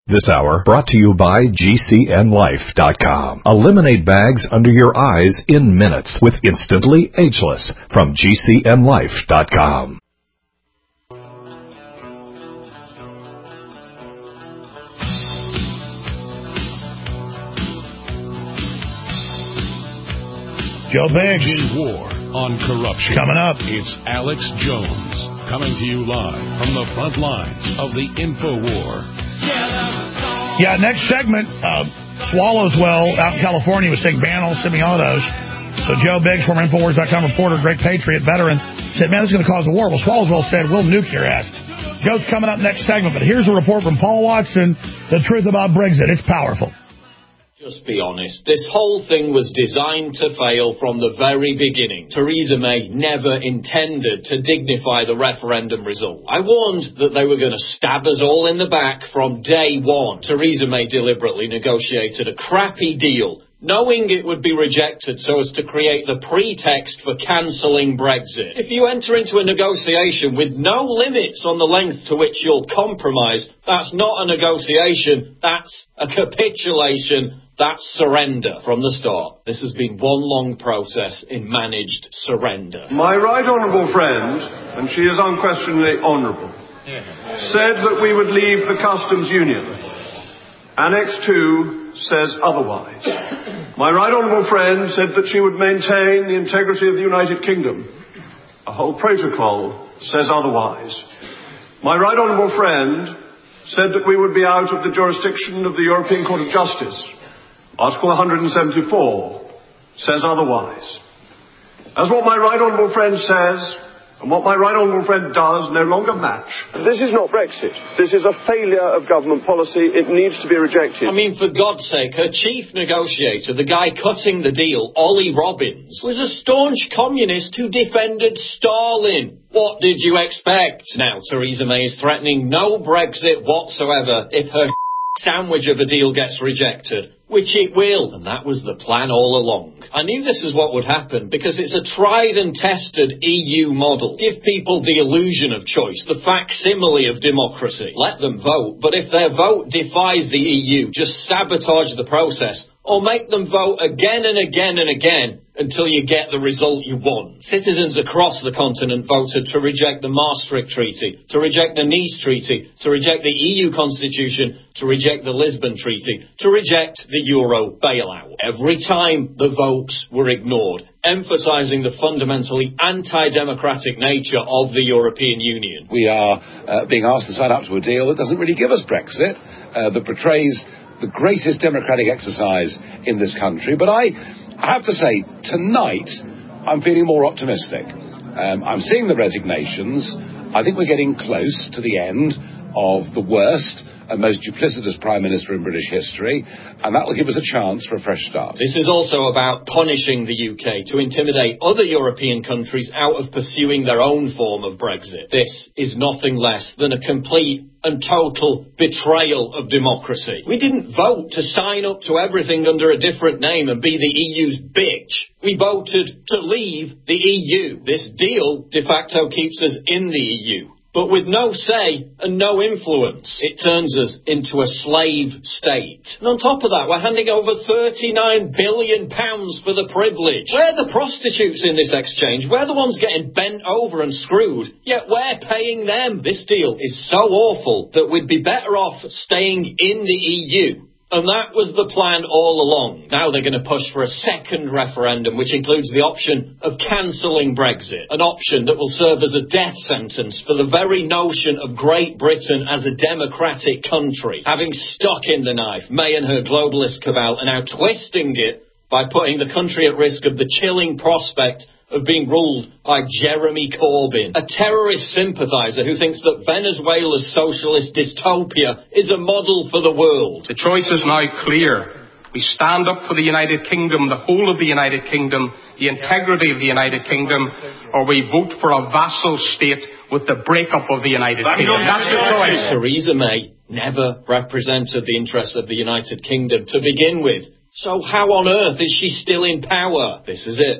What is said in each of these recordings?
This hour brought to you by GCNLife.com. Eliminate bags under your eyes in minutes with Instantly Ageless from GCNLife.com. Joe Biggs. In war on corruption. Coming up. It's Alex Jones coming to you live from the front lines of the InfoWar. Yeah, next segment, Swallowswell out in California was saying ban all semi-autos. So Joe Biggs, former Infowars.com reporter, great patriot, veteran, said, man, this is going to cause a war. Well, Swallowswell said, we'll nuke your ass. Joe's coming up next segment, but here's a report from Paul Watson, the truth about Brexit. It's powerful. Just be honest, this whole thing was designed to fail from the very beginning. Theresa May never intended to dignify the referendum result. I warned that they were going to stab us all in the back from day one. Theresa May deliberately negotiated a crappy deal, knowing it would be rejected so as to create the pretext for cancelling Brexit. If you enter into a negotiation with no limits on the length to which you'll compromise, that's not a negotiation, that's a capitulation. That's surrender from the start. This has been one long process in managed surrender. My right honourable friend, and she is unquestionably honourable, said that we would leave the customs union. Annex 2 says otherwise. My right honourable friend said that she would maintain the integrity of the United Kingdom. A whole protocol says otherwise. My right honourable friend said that we would be out of the jurisdiction of the European Court of Justice. Article 174 says otherwise. As what my right honourable friend says and what my right honourable friend does no longer match. This is not Brexit. This is a failure of government policy. It needs to be rejected. I mean, for God's sake, her chief negotiator, the guy cutting the deal, Ollie Robbins, was a staunch communist who defended Stalin. What did you expect? Now, Theresa May is threatening no Brexit whatsoever if her sandwich of a deal gets rejected. Which it will, and that was the plan all along. I knew this is what would happen because it's a tried and tested EU model. Give people the illusion of choice, the facsimile of democracy. Let them vote, but if their vote defies the EU, just sabotage the process or make them vote again and again and again until you get the result you want. Citizens across the continent voted to reject the Maastricht Treaty, to reject the Nice Treaty, to reject the EU Constitution, to reject the Lisbon Treaty, to reject the Euro bailout. Every time the votes were ignored, emphasising the fundamentally anti-democratic nature of the European Union. We are being asked to sign up to a deal that doesn't really give us Brexit, that portrays the greatest democratic exercise in this country. But I have to say, tonight, I'm feeling more optimistic. I'm seeing the resignations. I think we're getting close to the end of the worst and most duplicitous Prime Minister in British history, and that will give us a chance for a fresh start. This is also about punishing the UK to intimidate other European countries out of pursuing their own form of Brexit. This is nothing less than a complete and total betrayal of democracy. We didn't vote to sign up to everything under a different name and be the EU's bitch. We voted to leave the EU. This deal de facto keeps us in the EU, but with no say and no influence. It turns us into a slave state. And on top of that, we're handing over £39 billion for the privilege. We're the prostitutes in this exchange. We're the ones getting bent over and screwed, yet we're paying them. This deal is so awful that we'd be better off staying in the EU. And that was the plan all along. Now they're going to push for a second referendum, which includes the option of cancelling Brexit, an option that will serve as a death sentence for the very notion of Great Britain as a democratic country. Having stuck in the knife, May and her globalist cabal are now twisting it by putting the country at risk of the chilling prospect of being ruled by Jeremy Corbyn, a terrorist sympathiser who thinks that Venezuela's socialist dystopia is a model for the world. The choice is now clear. We stand up for the United Kingdom, the whole of the United Kingdom, the integrity of the United Kingdom, or we vote for a vassal state with the breakup of the United Kingdom. That's the choice. Theresa May never represented the interests of the United Kingdom to begin with. So how on earth is she still in power? This is it.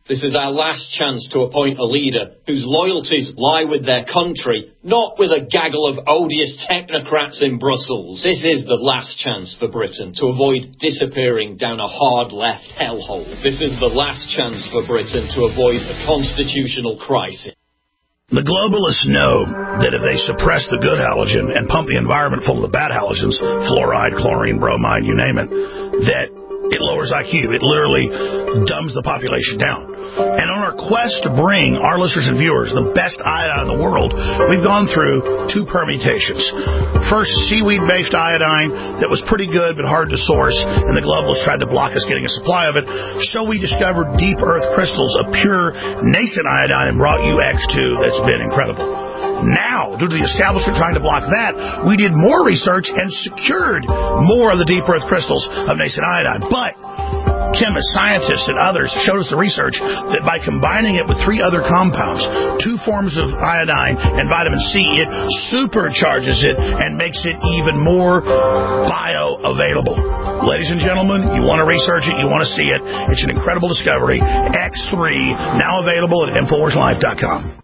This is our last chance to appoint a leader whose loyalties lie with their country, not with a gaggle of odious technocrats in Brussels. This is the last chance for Britain to avoid disappearing down a hard left hellhole. This is the last chance for Britain to avoid a constitutional crisis. The globalists know that if they suppress the good halogen and pump the environment full of the bad halogens, fluoride, chlorine, bromide, you name it, that it lowers IQ. It literally dumbs the population down. And on our quest to bring our listeners and viewers the best iodine in the world, we've gone through 2 permutations. First, seaweed-based iodine that was pretty good but hard to source, and the globalists tried to block us getting a supply of it. So we discovered deep earth crystals of pure nascent iodine and brought you X2 that's been incredible. Now, due to the establishment trying to block that, we did more research and secured more of the deep earth crystals of nascent iodine. But chemists, scientists, and others showed us the research that by combining it with 3 other compounds, 2 forms of iodine and vitamin C, it supercharges it and makes it even more bioavailable. Ladies and gentlemen, you want to research it, you want to see it. It's an incredible discovery. X3, now available at InfoWarsLife.com.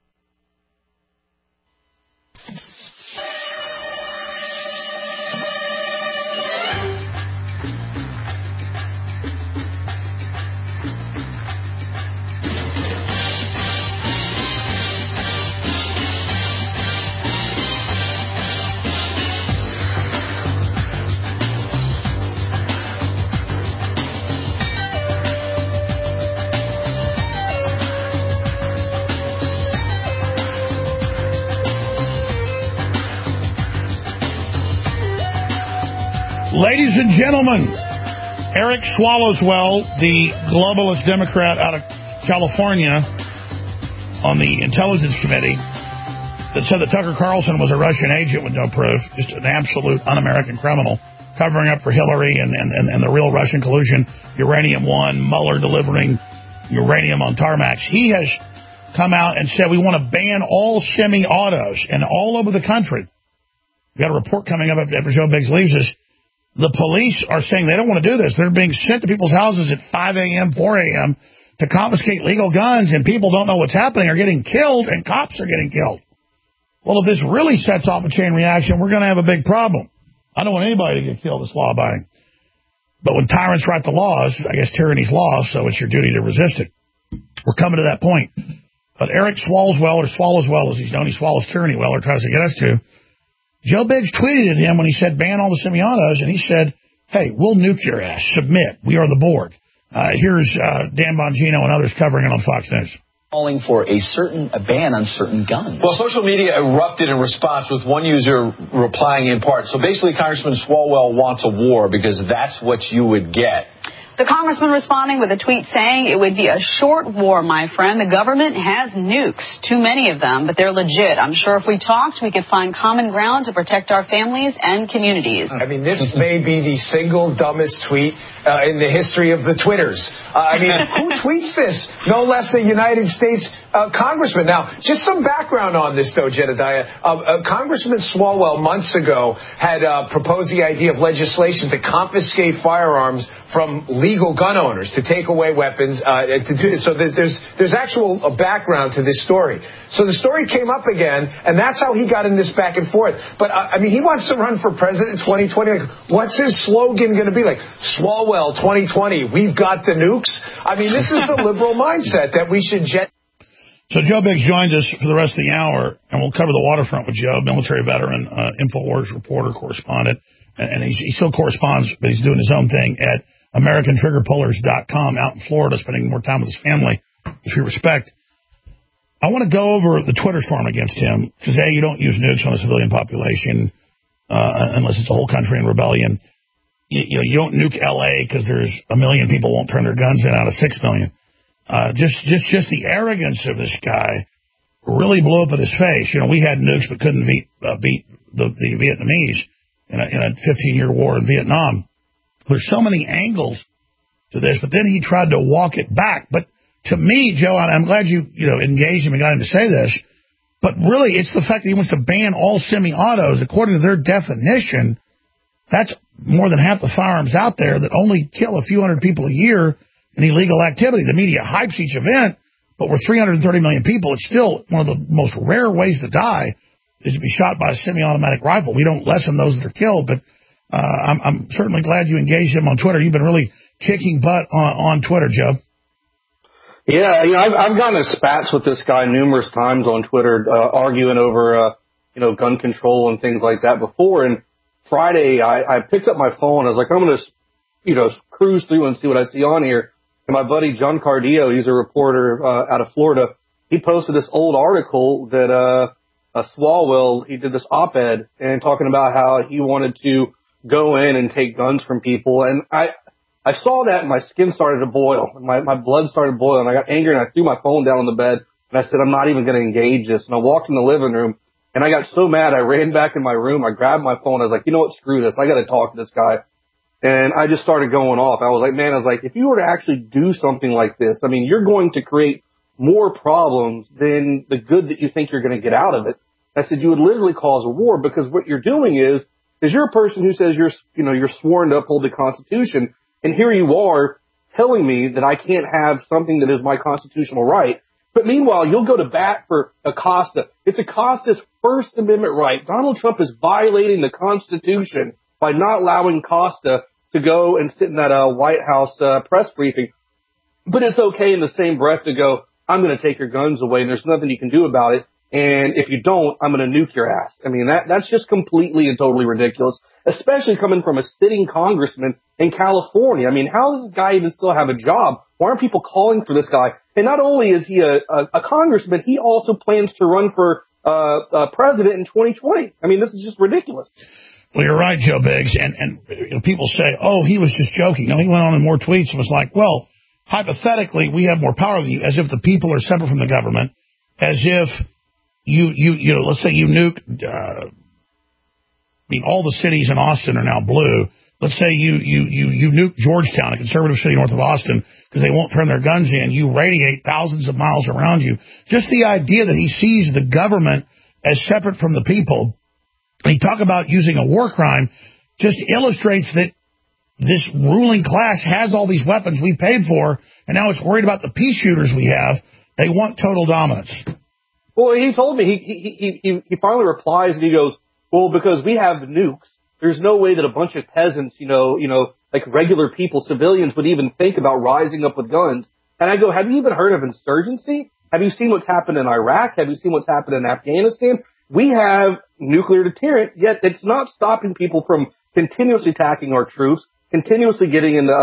Ladies and gentlemen, Eric Swallowswell, the globalist Democrat out of California on the Intelligence Committee that said that Tucker Carlson was a Russian agent with no proof, just an absolute un-American criminal, covering up for Hillary and the real Russian collusion, Uranium One, Mueller delivering uranium on tarmacs. He has come out and said we want to ban all semi-autos and all over the country. We've got a report coming up after Joe Biggs leaves us. The police are saying they don't want to do this. They're being sent to people's houses at 5 a.m., 4 a.m. to confiscate legal guns, and people don't know what's happening, are getting killed, and cops are getting killed. Well, if this really sets off a chain reaction, we're going to have a big problem. I don't want anybody to get killed that's law-abiding. But when tyrants write the laws, I guess tyranny's law, so it's your duty to resist it. We're coming to that point. But Eric Swallowswell, or Swallowswell as he's known, he swallows tyranny well, or tries to get us to. Joe Biggs tweeted at him when he said ban all the semi-autos, and he said, hey, we'll nuke your ass. Submit. We are the board. Here's Dan Bongino and others covering it on Fox News. Calling for a ban on certain guns. Well, social media erupted in response with one user replying in part. So basically, Congressman Swalwell wants a war because that's what you would get. The congressman responding with a tweet saying it would be a short war, my friend. The government has nukes, too many of them, but they're legit. I'm sure if we talked, we could find common ground to protect our families and communities. I mean, this may be the single dumbest tweet in the history of the Twitters. I mean, who tweets this? No less a United States congressman. Now, just some background on this, though, Jedediah. Congressman Swalwell months ago had proposed the idea of legislation to confiscate firearms from legal gun owners, to take away weapons, to do so. There's actual background to this story. So the story came up again, and that's how he got in this back and forth. But I mean, he wants to run for president in 2020. Like, what's his slogan going to be? Like, Swalwell 2020, we've got the nukes. I mean, this is the liberal mindset that we should So Joe Biggs joins us for the rest of the hour, and we'll cover the waterfront with Joe, military veteran, InfoWars reporter, correspondent, and he still corresponds, but he's doing his own thing at AmericanTriggerPullers.com out in Florida, spending more time with his family, with your respect. I want to go over the Twitter storm against him, because, A, you don't use nukes on a civilian population unless it's a whole country in rebellion. You don't nuke L.A. because there's 1 million people won't turn their guns in out of 6 million. Just the arrogance of this guy really blew up in his face. You know, we had nukes but couldn't beat the Vietnamese in a 15-year war in Vietnam. There's so many angles to this, but then he tried to walk it back. But to me, Joe, and I'm glad you engaged him and got him to say this, but really it's the fact that he wants to ban all semi-autos. According to their definition, that's more than half the firearms out there that only kill a few hundred people a year an illegal activity. The media hypes each event, but we're 330 million people. It's still one of the most rare ways to die is to be shot by a semi-automatic rifle. We don't lessen those that are killed, but I'm certainly glad you engaged him on Twitter. You've been really kicking butt on Twitter, Joe. Yeah, I've gotten in spats with this guy numerous times on Twitter, arguing over, gun control and things like that before. And Friday, I picked up my phone. I was like, I'm going to, cruise through and see what I see on here. And my buddy John Cardillo, he's a reporter out of Florida. He posted this old article that Swalwell, he did this op-ed and talking about how he wanted to go in and take guns from people. And I saw that and my skin started to boil. My blood started boiling. I got angry and I threw my phone down on the bed and I said, I'm not even going to engage this. And I walked in the living room and I got so mad. I ran back in my room. I grabbed my phone. I was like, you know what? Screw this. I got to talk to this guy. And I just started going off. I was like, if you were to actually do something like this, I mean, you're going to create more problems than the good that you think you're going to get out of it. I said, you would literally cause a war because what you're doing is you're a person who says you're sworn to uphold the Constitution. And here you are telling me that I can't have something that is my constitutional right. But meanwhile, you'll go to bat for Acosta. It's Acosta's First Amendment right. Donald Trump is violating the Constitution by not allowing Acosta to go and sit in that White House press briefing. But it's okay in the same breath to go, I'm going to take your guns away and there's nothing you can do about it. And if you don't, I'm going to nuke your ass. I mean, that's just completely and totally ridiculous, especially coming from a sitting congressman in California. I mean, how does this guy even still have a job? Why aren't people calling for this guy? And not only is he a congressman, he also plans to run for president in 2020. I mean, this is just ridiculous. Well, you're right, Joe Biggs. And people say, oh, he was just joking. No, he went on in more tweets and was like, well, hypothetically, we have more power than you, as if the people are separate from the government, as if let's say you nuke, all the cities in Austin are now blue. Let's say you nuke Georgetown, a conservative city north of Austin, because they won't turn their guns in. You radiate thousands of miles around you. Just the idea that he sees the government as separate from the people, and he talk about using a war crime, just illustrates that this ruling class has all these weapons we paid for, and now it's worried about the pea shooters we have. They want total dominance. Well, he told me, he finally replies and he goes, well, because we have nukes, there's no way that a bunch of peasants, like regular people, civilians would even think about rising up with guns. And I go, have you even heard of insurgency? Have you seen what's happened in Iraq? Have you seen what's happened in Afghanistan? We have nuclear deterrent, yet it's not stopping people from continuously attacking our troops, continuously getting into,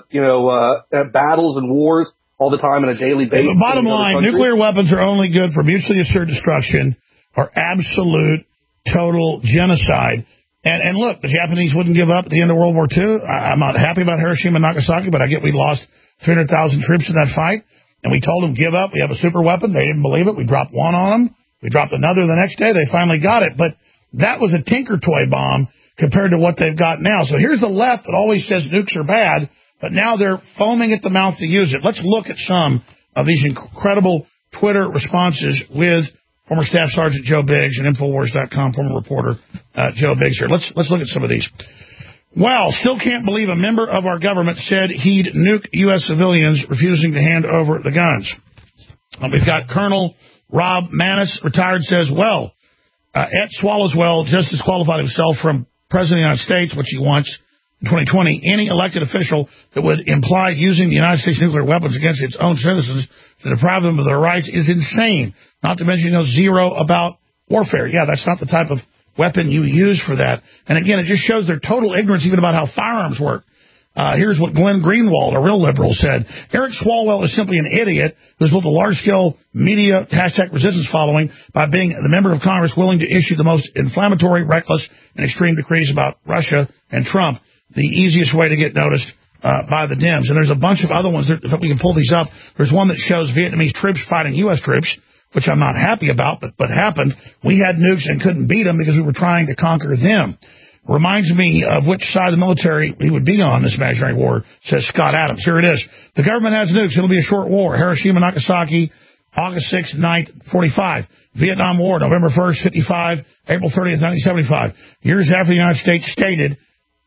battles and wars all the time on a daily basis. The bottom line, nuclear weapons are only good for mutually assured destruction or absolute, total genocide. And look, the Japanese wouldn't give up at the end of World War II. I'm not happy about Hiroshima and Nagasaki, but I get we lost 300,000 troops in that fight. And we told them, give up. We have a super weapon. They didn't believe it. We dropped one on them. We dropped another the next day. They finally got it. But that was a tinker toy bomb compared to what they've got now. So here's the left that always says nukes are bad, but now they're foaming at the mouth to use it. Let's look at some of these incredible Twitter responses with former Staff Sergeant Joe Biggs and Infowars.com, former reporter Joe Biggs here. Let's look at some of these. Wow, still can't believe a member of our government said he'd nuke U.S. civilians refusing to hand over the guns. We've got Colonel Rob Manis, retired, says, Ed Swallowswell just disqualified himself from President of the United States, which he wants in 2020. Any elected official that would imply using the United States nuclear weapons against its own citizens to deprive them of their rights is insane. Not to mention, zero about warfare. Yeah, that's not the type of weapon you use for that. And again, it just shows their total ignorance even about how firearms work. Here's what Glenn Greenwald, a real liberal, said. Eric Swalwell is simply an idiot who's built a large-scale media #resistance following by being the member of Congress willing to issue the most inflammatory, reckless, and extreme decrees about Russia and Trump, the easiest way to get noticed by the Dems. And there's a bunch of other ones. If we can pull these up, there's one that shows Vietnamese troops fighting U.S. troops, which I'm not happy about, but happened. We had nukes and couldn't beat them because we were trying to conquer them. Reminds me of which side of the military he would be on this imaginary war, says Scott Adams. Here it is. The government has nukes. It'll be a short war. Hiroshima, Nagasaki, August 6th, 9th, 45. Vietnam War, November 1st, 55, April 30th, 1975. Years after the United States stated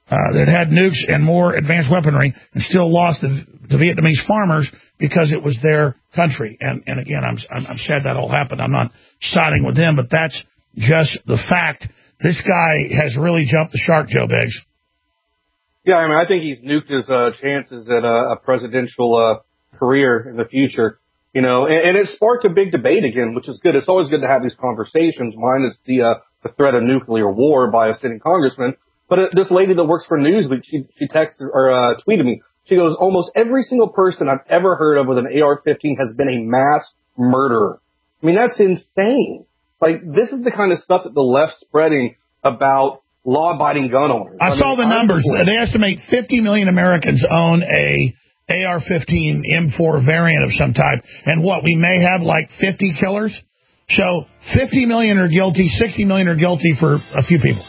that had nukes and more advanced weaponry and still lost the Vietnamese farmers because it was their country. And again, I'm sad that all happened. I'm not siding with them, but that's just the fact. This guy has really jumped the shark, Joe Biggs. Yeah, I mean, I think he's nuked his chances at a presidential career in the future. You know, and it sparked a big debate again, which is good. It's always good to have these conversations. Mine is the threat of nuclear war by a sitting congressman. But this lady that works for Newsweek, she texted or tweeted me. She goes, almost every single person I've ever heard of with an AR-15 has been a mass murderer. I mean, that's insane. Like, this is the kind of stuff that the left's spreading about law-abiding gun owners. I saw the numbers. They estimate 50 million Americans own a AR-15 M4 variant of some type. And what, we may have like 50 killers? So 50 million are guilty, 60 million are guilty for a few people.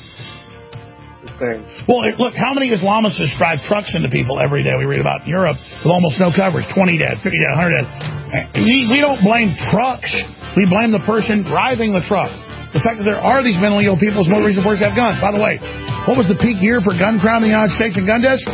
Well, look, how many Islamists drive trucks into people every day? We read about in Europe with almost no coverage. 20 dead, 50 dead, 100 dead. We don't blame trucks. We blame the person driving the truck. The fact that there are these mentally ill people is more reason for us to have guns. By the way, what was the peak year for gun crime in the United States and gun deaths?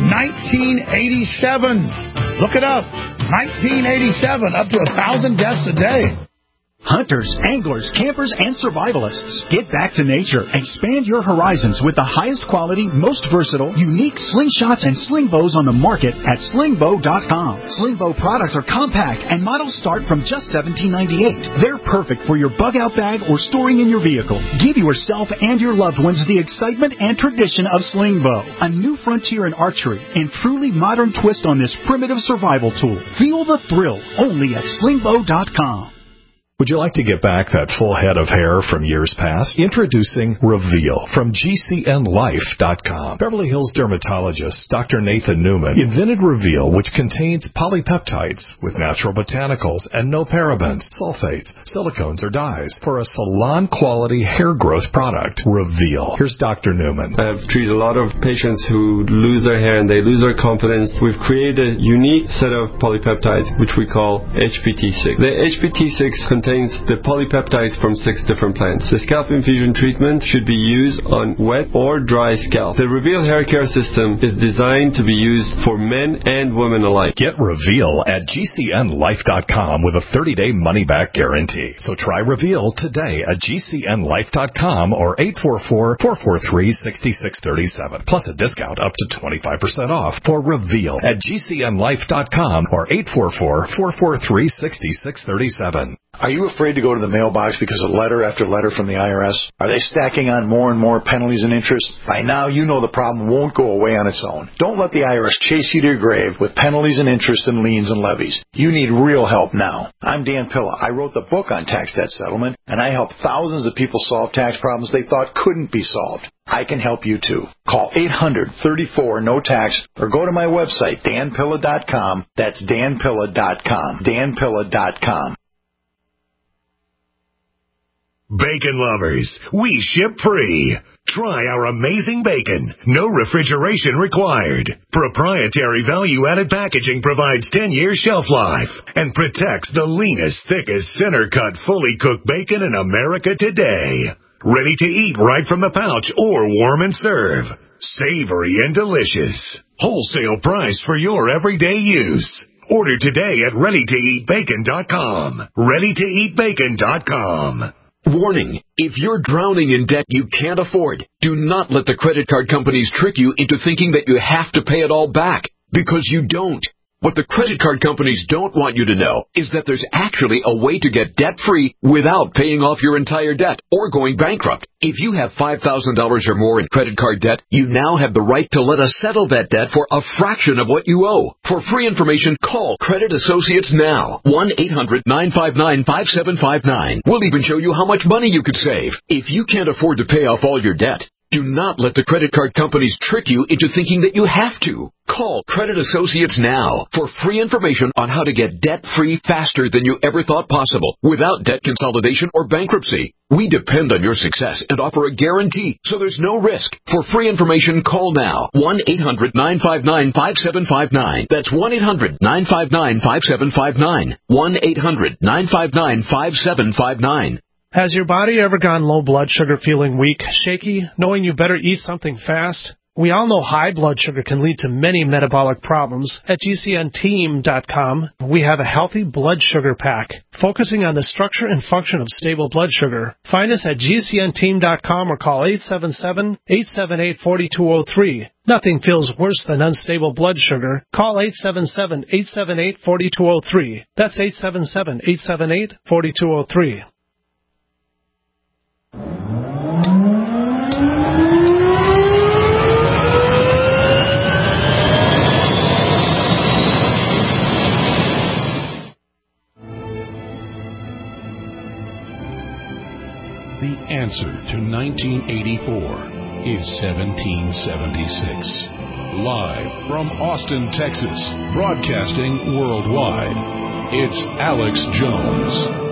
1987. Look it up. 1987, up to 1,000 deaths a day. Hunters, anglers, campers, and survivalists. Get back to nature. Expand your horizons with the highest quality, most versatile, unique slingshots and sling bows on the market at slingbow.com. Slingbow products are compact and models start from just $17.98. They're perfect for your bug-out bag or storing in your vehicle. Give yourself and your loved ones the excitement and tradition of Slingbow, a new frontier in archery and truly modern twist on this primitive survival tool. Feel the thrill only at slingbow.com. Would you like to get back that full head of hair from years past? Introducing Reveal from GCNLife.com. Beverly Hills dermatologist Dr. Nathan Newman invented Reveal, which contains polypeptides with natural botanicals and no parabens, sulfates, silicones, or dyes for a salon-quality hair growth product. Reveal. Here's Dr. Newman. I've treated a lot of patients who lose their hair and they lose their confidence. We've created a unique set of polypeptides, which we call HPT6. The HPT6 contains the polypeptides from 6 different plants. The scalp infusion treatment should be used on wet or dry scalp. The Reveal hair care system is designed to be used for men and women alike. Get Reveal at GCNLife.com with a 30-day money-back guarantee. So try Reveal today at GCNLife.com or 844-443-6637. Plus a discount up to 25% off for Reveal at GCNLife.com or 844-443-6637. Are you afraid to go to the mailbox because of letter after letter from the IRS? Are they stacking on more and more penalties and interest? By now, you know the problem won't go away on its own. Don't let the IRS chase you to your grave with penalties and interest and liens and levies. You need real help now. I'm Dan Pilla. I wrote the book on tax debt settlement, and I helped thousands of people solve tax problems they thought couldn't be solved. I can help you too. Call 800-34-NO-TAX or go to my website, danpilla.com. That's danpilla.com. danpilla.com. Bacon lovers, we ship free. Try our amazing bacon. No refrigeration required. Proprietary value-added packaging provides 10-year shelf life and protects the leanest, thickest, center-cut, fully cooked bacon in America today. Ready to eat right from the pouch or warm and serve. Savory and delicious. Wholesale price for your everyday use. Order today at ReadyToEatBacon.com. ReadyToEatBacon.com. Warning, if you're drowning in debt you can't afford, do not let the credit card companies trick you into thinking that you have to pay it all back, because you don't. What the credit card companies don't want you to know is that there's actually a way to get debt-free without paying off your entire debt or going bankrupt. If you have $5,000 or more in credit card debt, you now have the right to let us settle that debt for a fraction of what you owe. For free information, call Credit Associates now. 1-800-959-5759. We'll even show you how much money you could save. If you can't afford to pay off all your debt, do not let the credit card companies trick you into thinking that you have to. Call Credit Associates now for free information on how to get debt-free faster than you ever thought possible without debt consolidation or bankruptcy. We depend on your success and offer a guarantee, so there's no risk. For free information, call now. 1-800-959-5759. That's 1-800-959-5759. 1-800-959-5759. Has your body ever gone low blood sugar, feeling weak, shaky, knowing you better eat something fast? We all know high blood sugar can lead to many metabolic problems. At GCNteam.com, we have a healthy blood sugar pack, focusing on the structure and function of stable blood sugar. Find us at GCNteam.com or call 877-878-4203. Nothing feels worse than unstable blood sugar. Call 877-878-4203. That's 877-878-4203. The answer to 1984 is 1776. Live from Austin, Texas, broadcasting worldwide, it's Alex Jones.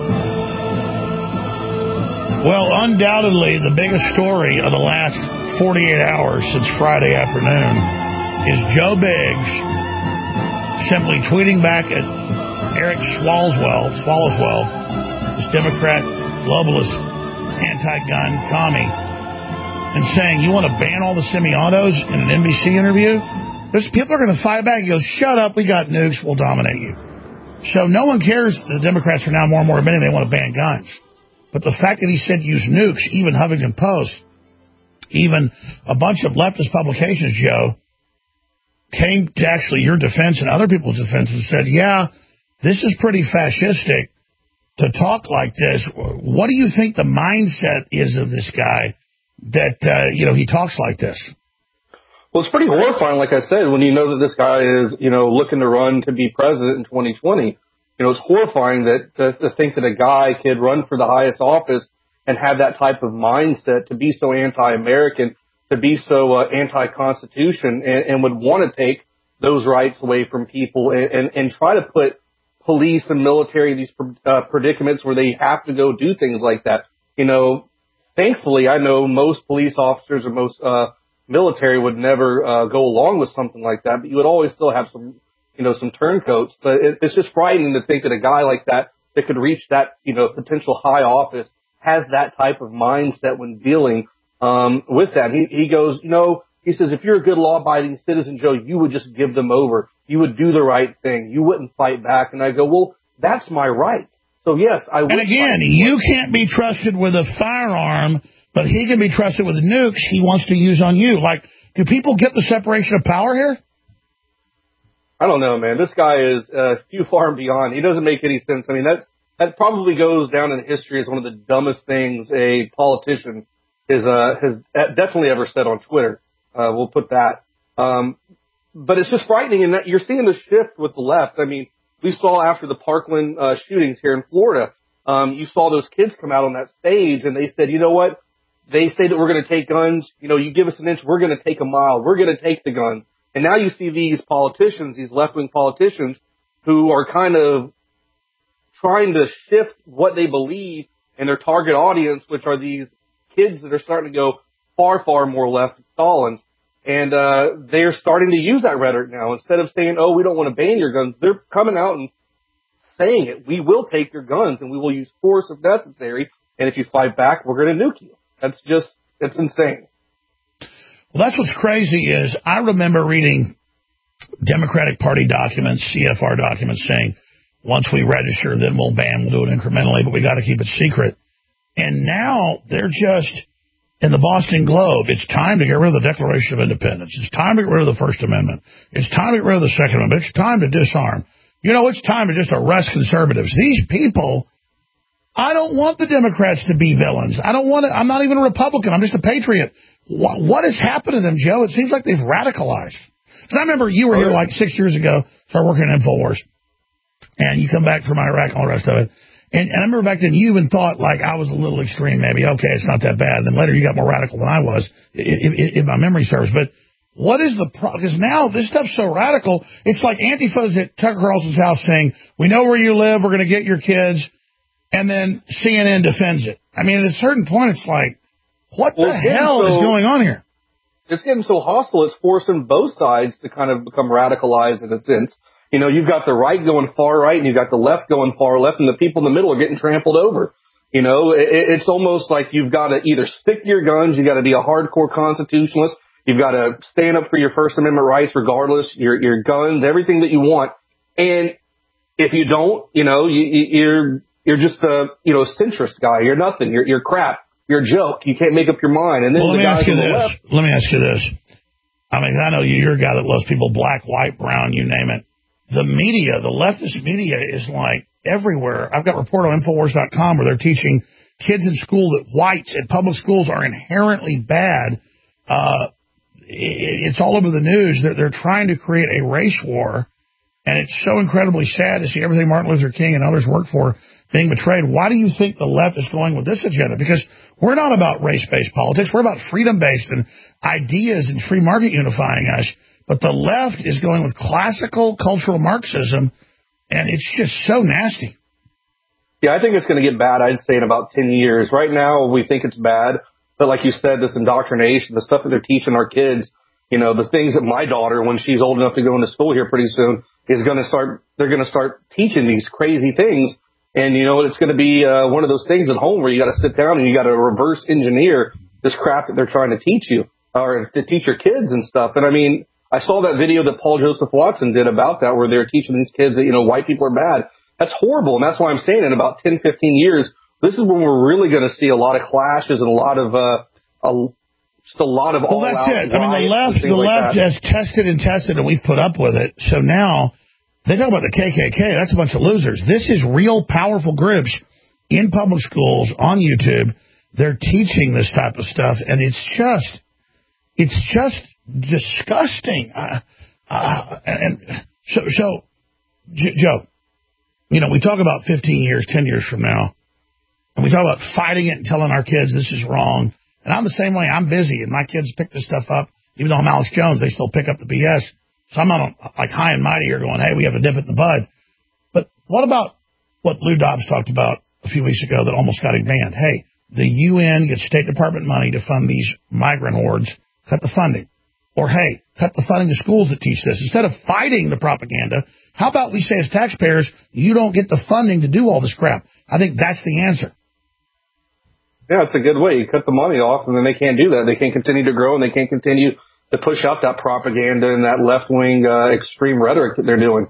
Well, undoubtedly, the biggest story of the last 48 hours since Friday afternoon is Joe Biggs simply tweeting back at Eric Swalwell, this Democrat globalist anti-gun commie, and saying, you want to ban all the semi-autos in an NBC interview? There's people are going to fight back. He goes, shut up, we got nukes, we'll dominate you. So no one cares. The Democrats are now more and more admitting they want to ban guns. But the fact that he said use nukes, even Huffington Post, even a bunch of leftist publications, Joe, came to actually your defense and other people's defense and said, yeah, this is pretty fascistic to talk like this. What do you think the mindset is of this guy that, he talks like this? Well, it's pretty horrifying, like I said, when you know that this guy is, looking to run to be president in 2020. It's horrifying that to think that a guy could run for the highest office and have that type of mindset, to be so anti-American, to be so anti-Constitution, and would want to take those rights away from people and try to put police and military in these predicaments where they have to go do things like that. Thankfully, I know most police officers or most military would never go along with something like that, but you would always still have some turncoats. But it's just frightening to think that a guy like that could reach that, potential high office has that type of mindset when dealing with that. He goes, he says, if you're a good law-abiding citizen, Joe, you would just give them over. You would do the right thing. You wouldn't fight back. And I go, well, that's my right. So, yes, I would. And again, you can't be trusted with a firearm, but he can be trusted with nukes he wants to use on you. Like, do people get the separation of power here? I don't know, man. This guy is too far and beyond. He doesn't make any sense. I mean, that probably goes down in history as one of the dumbest things a politician has definitely ever said on Twitter. We'll put that. But it's just frightening in that you're seeing the shift with the left. I mean, we saw after the Parkland shootings here in Florida, you saw those kids come out on that stage and they said, you know what? They say that we're going to take guns. You give us an inch, we're going to take a mile. We're going to take the guns. And now you see these politicians, these left-wing politicians, who are kind of trying to shift what they believe in their target audience, which are these kids that are starting to go far, far more left than Stalin. And they're starting to use that rhetoric now. Instead of saying, oh, we don't want to ban your guns, they're coming out and saying it. We will take your guns, and we will use force if necessary. And if you fight back, we're going to nuke you. It's insane. Well, that's what's crazy is I remember reading Democratic Party documents, CFR documents, saying once we register, then we'll ban, we'll do it incrementally, but we got to keep it secret. And now they're just, in the Boston Globe, it's time to get rid of the Declaration of Independence. It's time to get rid of the First Amendment. It's time to get rid of the Second Amendment. It's time to disarm. It's time to just arrest conservatives. These people, I don't want the Democrats to be villains. I'm not even a Republican. I'm just a patriot. What has happened to them, Joe? It seems like they've radicalized. Because I remember you were here like 6 years ago, started working at InfoWars, and you come back from Iraq and all the rest of it. And I remember back then you even thought like I was a little extreme, maybe. Okay, it's not that bad. And then later you got more radical than I was, if my memory serves. But what is the problem? Because now this stuff's so radical, it's like Antifa's at Tucker Carlson's house saying, we know where you live, we're going to get your kids, and then CNN defends it. I mean, at a certain point, it's like, what the hell is going on here? It's getting so hostile, it's forcing both sides to kind of become radicalized in a sense. You've got the right going far right, and you've got the left going far left, and the people in the middle are getting trampled over. It's almost like you've got to either stick to your guns, you got to be a hardcore constitutionalist, You've got to stand up for your First Amendment rights regardless, your guns, everything that you want. And if you don't, you're just a centrist guy. You're nothing. You're crap. You're a joke. You can't make up your mind. And then let me ask you this. I mean, I know you're a guy that loves people black, white, brown, you name it. The media, the leftist media is like everywhere. I've got a report on Infowars.com where they're teaching kids in school that whites at public schools are inherently bad. It's all over the news. They're trying to create a race war, and it's so incredibly sad to see everything Martin Luther King and others worked for being betrayed. Why do you think the left is going with this agenda? Because we're not about race-based politics. We're about freedom-based and ideas and free market unifying us. But the left is going with classical cultural Marxism, and it's just so nasty. Yeah, I think it's going to get bad, I'd say, in about 10 years. Right now, we think it's bad. But like you said, this indoctrination, the stuff that they're teaching our kids, the things that my daughter, when she's old enough to go into school here pretty soon, they're going to start teaching these crazy things. And, it's going to be one of those things at home where you got to sit down and you got to reverse engineer this crap that they're trying to teach you or to teach your kids and stuff. And I mean, I saw that video that Paul Joseph Watson did about that, where they're teaching these kids that, white people are bad. That's horrible. And that's why I'm saying in about 10, 15 years, this is when we're really going to see a lot of clashes and a lot of all out. Well, that's it. I mean, the left has tested and tested, and we've put up with it. So now they talk about the KKK. That's a bunch of losers. This is real powerful groups in public schools on YouTube. They're teaching this type of stuff, and it's just disgusting. Joe, we talk about 15 years, 10 years from now, and we talk about fighting it and telling our kids this is wrong. And I'm the same way. I'm busy, and my kids pick this stuff up. Even though I'm Alex Jones, they still pick up the BS. So I'm not like high and mighty here going, hey, we have to dip it in the bud. But what about what Lou Dobbs talked about a few weeks ago that almost got him banned? Hey, the UN gets State Department money to fund these migrant hordes. Cut the funding. Or, hey, cut the funding to schools that teach this. Instead of fighting the propaganda, how about we say as taxpayers, you don't get the funding to do all this crap? I think that's the answer. Yeah, it's a good way. You cut the money off, and then they can't do that. They can't continue to grow, and they can't continue to push out that propaganda and that left-wing extreme rhetoric that they're doing.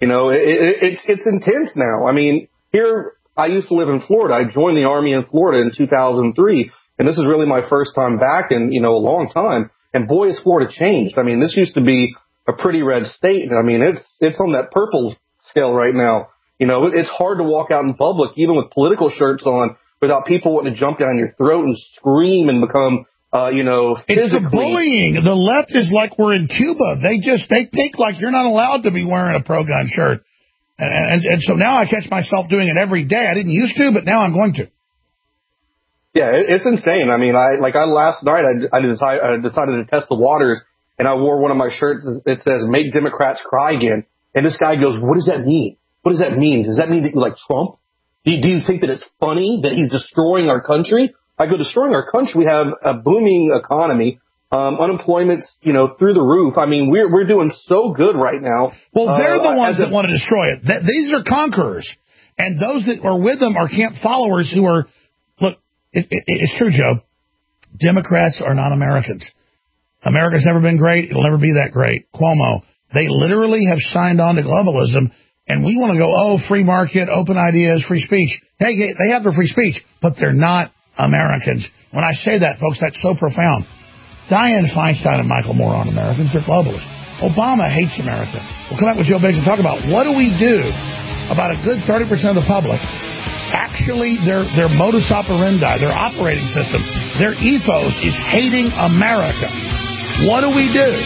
It's intense now. I mean, here, I used to live in Florida. I joined the Army in Florida in 2003, and this is really my first time back in, a long time. And boy, has Florida changed. I mean, this used to be a pretty red state. I mean, it's on that purple scale right now. It's hard to walk out in public, even with political shirts on, without people wanting to jump down your throat and scream and become, It's the bullying. The left is like we're in Cuba. They think like you're not allowed to be wearing a pro-gun shirt. And so now I catch myself doing it every day. I didn't used to, but now I'm going to. Yeah, it's insane. I mean, last night I decided to test the waters, and I wore one of my shirts that says "Make Democrats Cry Again." And this guy goes, "What does that mean? What does that mean? Does that mean that you like Trump? Do you think that it's funny that he's destroying our country?" I go, destroying our country. We have a booming economy. Unemployment's, through the roof. I mean, we're doing so good right now. Well, they're the ones that want to destroy it. These are conquerors. And those that are with them are camp followers who are, look, it's true, Joe. Democrats are not Americans. America's never been great. It'll never be that great. Cuomo, they literally have signed on to globalism. And we want to go, free market, open ideas, free speech. Hey, they have their free speech, but they're not Americans. When I say that, folks, that's so profound. Dianne Feinstein and Michael Moore aren't Americans. They're globalists. Obama hates America. We'll come back with Joe Biggs and talk about what do we do about a good 30% of the public. Actually, their modus operandi, their operating system, their ethos is hating America. What do we do?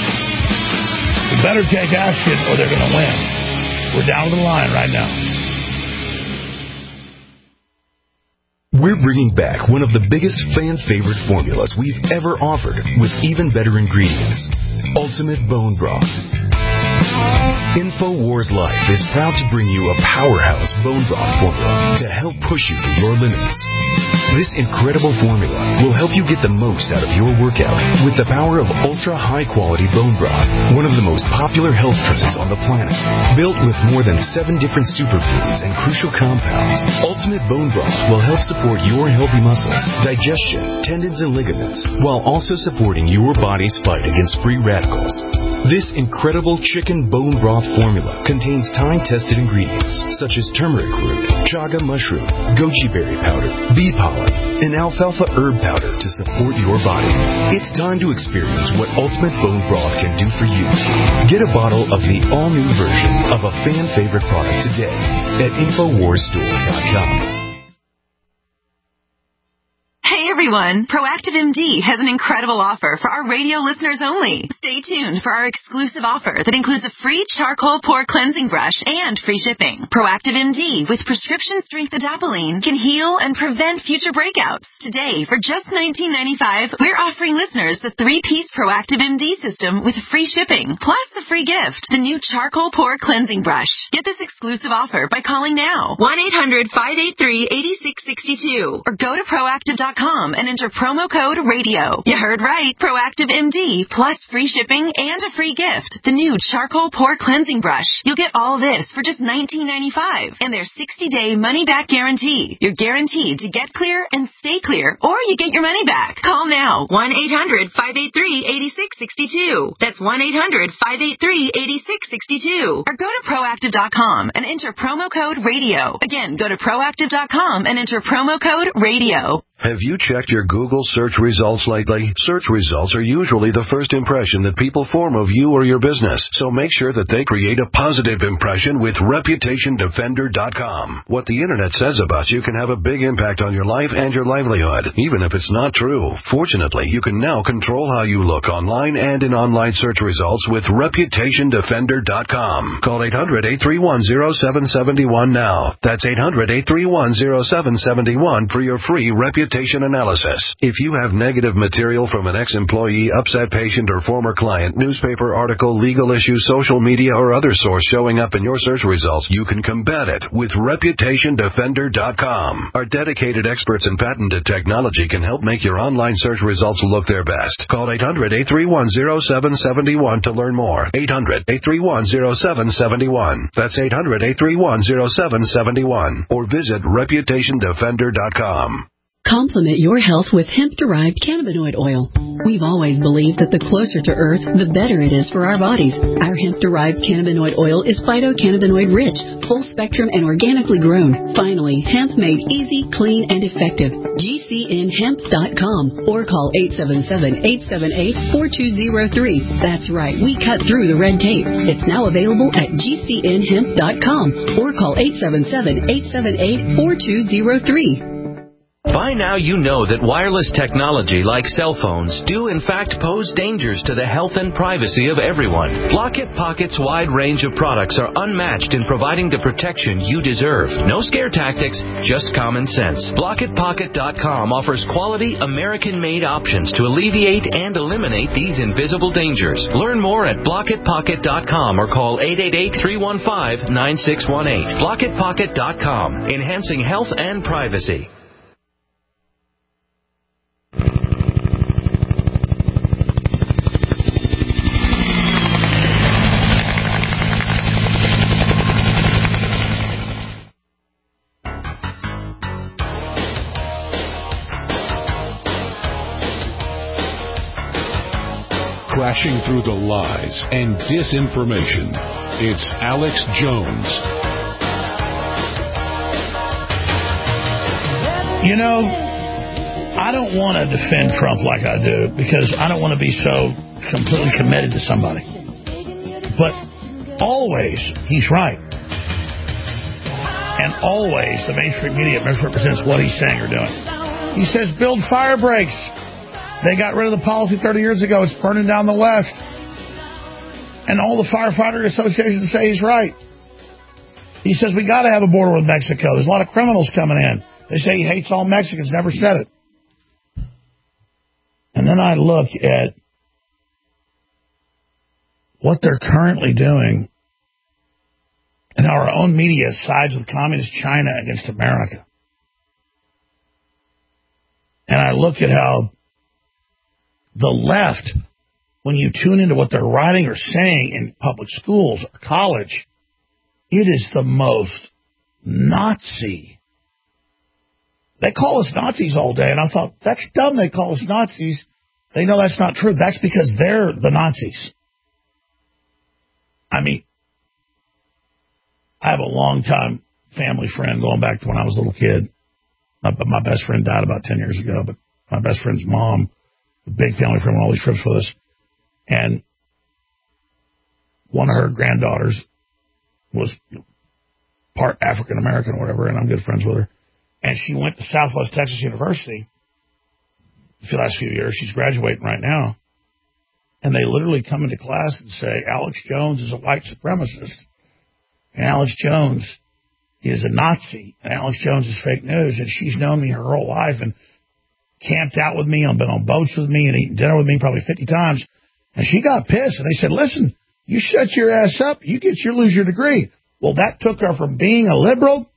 We better take action or they're going to win. We're down to the line right now. We're bringing back one of the biggest fan-favorite formulas we've ever offered with even better ingredients. Ultimate Bone Broth. InfoWars Life is proud to bring you a powerhouse bone broth formula to help push you to your limits. This incredible formula will help you get the most out of your workout with the power of ultra high quality bone broth, one of the most popular health trends on the planet. Built with more than 7 different superfoods and crucial compounds, Ultimate Bone Broth will help support your healthy muscles, digestion, tendons, and ligaments, while also supporting your body's fight against free radicals. This incredible chicken bone broth formula contains time-tested ingredients such as turmeric root, chaga mushroom, goji berry powder, bee pollen, and alfalfa herb powder to support your body. It's time to experience what Ultimate Bone Broth can do for you. Get a bottle of the all-new version of a fan-favorite product today at InfoWarsStore.com. Hey everyone, Proactive MD has an incredible offer for our radio listeners only. Stay tuned for our exclusive offer that includes a free charcoal pore cleansing brush and free shipping. Proactive MD with prescription strength adapalene can heal and prevent future breakouts. Today, for just $19.95, we're offering listeners the 3-piece Proactive MD system with free shipping, plus a free gift, the new charcoal pore cleansing brush. Get this exclusive offer by calling now, 1-800-583-8662, or go to Proactive.com and enter promo code RADIO. You heard right. Proactive MD plus free shipping and a free gift. The new charcoal pore cleansing brush. You'll get all this for just $19.95 and their 60-day money-back guarantee. You're guaranteed to get clear and stay clear, or you get your money back. Call now. 1-800-583-8662. That's 1-800-583-8662. Or go to Proactive.com and enter promo code RADIO. Again, go to Proactive.com and enter promo code RADIO. Have you checked your Google search results lately? Search results are usually the first impression that people form of you or your business, so make sure that they create a positive impression with ReputationDefender.com. What the Internet says about you can have a big impact on your life and your livelihood, even if it's not true. Fortunately, you can now control how you look online and in online search results with ReputationDefender.com. Call 800-831-0771 now. That's 800-831-0771 for your free reputation analysis. If you have negative material from an ex-employee, upset patient, or former client, newspaper article, legal issue, social media, or other source showing up in your search results, you can combat it with ReputationDefender.com. Our dedicated experts in patented technology can help make your online search results look their best. Call 800-831-0771 to learn more. 800-831-0771. That's 800-831-0771. Or visit ReputationDefender.com. Complement your health with hemp-derived cannabinoid oil. We've always believed that the closer to Earth, the better it is for our bodies. Our hemp-derived cannabinoid oil is phytocannabinoid-rich, full-spectrum, and organically grown. Finally, hemp made easy, clean, and effective. GCNhemp.com or call 877-878-4203. That's right, we cut through the red tape. It's now available at GCNhemp.com or call 877-878-4203. By now you know that wireless technology like cell phones do in fact pose dangers to the health and privacy of everyone. Blockit Pocket's wide range of products are unmatched in providing the protection you deserve. No scare tactics, just common sense. BlockitPocket.com offers quality American-made options to alleviate and eliminate these invisible dangers. Learn more at BlockitPocket.com or call 888-315-9618. BlockitPocket.com, enhancing health and privacy. Crashing through the lies and disinformation. It's Alex Jones. You know, I don't want to defend Trump like I do because I don't want to be so completely committed to somebody. But always, he's right. And always, the mainstream media misrepresents what he's saying or doing. He says, build fire breaks. They got rid of the policy 30 years ago. It's burning down the West. And all the firefighter associations say he's right. He says we got to have a border with Mexico. There's a lot of criminals coming in. They say he hates all Mexicans. Never said it. And then I look at what they're currently doing and how our own media sides with communist China against America. And I look at how the left, when you tune into what they're writing or saying in public schools or college, it is the most Nazi. They call us Nazis all day, and I thought, that's dumb they call us Nazis. They know that's not true. That's because they're the Nazis. I mean, I have a long-time family friend going back to when I was a little kid. My best friend died about 10 years ago, but my best friend's mom, a big family friend, went on all these trips with us. And one of her granddaughters was part African-American or whatever, and I'm good friends with her. And she went to Southwest Texas University for the last few years. She's graduating right now. And they literally come into class and say, Alex Jones is a white supremacist. And Alex Jones is a Nazi. And Alex Jones is fake news. And she's known me her whole life and camped out with me, and been on boats with me, and eaten dinner with me probably 50 times. And she got pissed. And they said, listen, you shut your ass up, you lose your degree. Well, that took her from being a liberal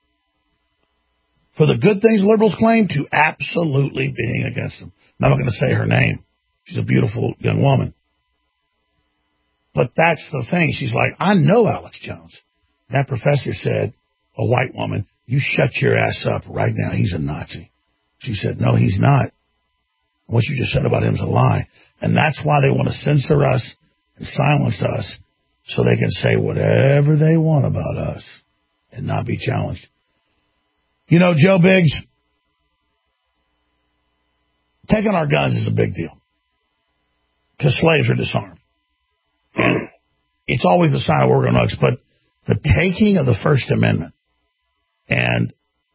for the good things liberals claim to absolutely being against them. I'm not going to say her name. She's a beautiful young woman. But that's the thing. She's like, I know Alex Jones. That professor said, a white woman, you shut your ass up right now. He's a Nazi. She said, no, he's not. What you just said about him is a lie. And that's why they want to censor us and silence us so they can say whatever they want about us and not be challenged. You know, Joe Biggs, taking our guns is a big deal because slaves are disarmed. And it's always the sign of we're going nuts, but the taking of the First Amendment and